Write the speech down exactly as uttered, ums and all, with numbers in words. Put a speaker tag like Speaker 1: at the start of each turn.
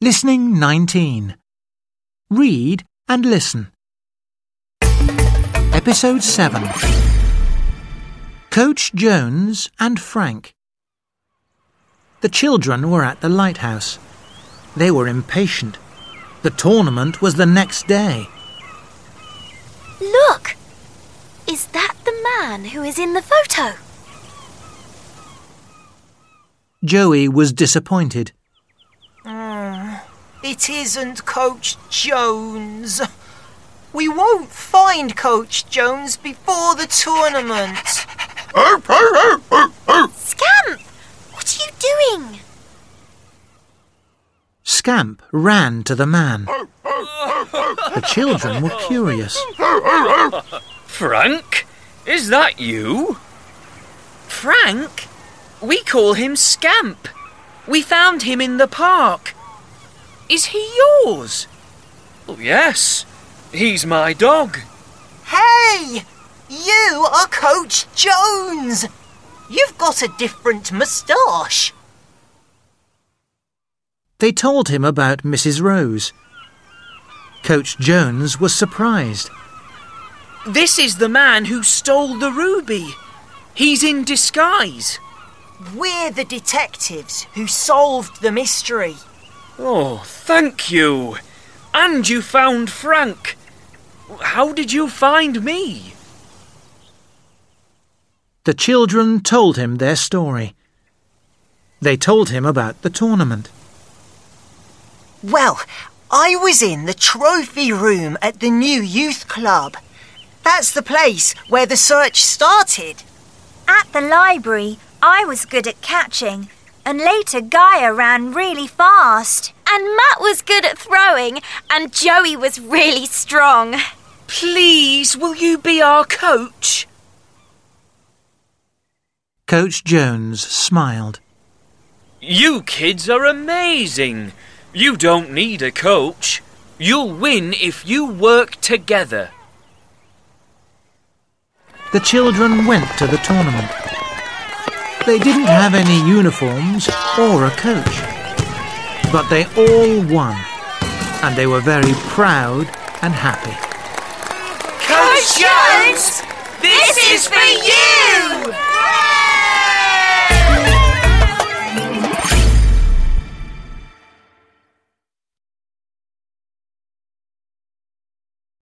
Speaker 1: Listening nineteen. Read and listen. Episode seven. Coach Jones and Frank. The children were at the lighthouse. They were impatient. The tournament was the next day.
Speaker 2: Look! Is that the man who is in the photo?
Speaker 1: Joey was disappointed.
Speaker 3: Mm, it isn't Coach Jones. We won't find Coach Jones before the tournament.
Speaker 2: Scamp! What are you doing?
Speaker 1: Scamp ran to the man. The children were curious.
Speaker 4: Frank? Is that you? Frank? We call him Scamp. We found him in the park. Is he yours? Oh, yes. He's my dog.
Speaker 3: Hey! You are Coach Jones. You've got a different moustache.
Speaker 1: They told him about Missus Rose. Coach Jones was surprised.
Speaker 4: This is the man who stole the ruby. He's in disguise.
Speaker 3: We're the detectives who solved the mystery.
Speaker 4: Oh, thank you. And you found Frank. How did you find me?
Speaker 1: The children told him their story. They told him about the tournament.
Speaker 3: Well, I was in the trophy room at the new youth club. That's the place where the search started.
Speaker 5: At the library, I was good at catching, and later Gaia ran really fast.
Speaker 2: And Matt was good at throwing, and Joey was really strong.
Speaker 4: Please, will you be our coach?
Speaker 1: Coach Jones smiled.
Speaker 4: You kids are amazing. You don't need a coach. You'll win if you work together.
Speaker 1: The children went to the tournament. They didn't have any uniforms or a coach, but they all won, and they were very proud and happy.
Speaker 4: Coach Jones, this is for you!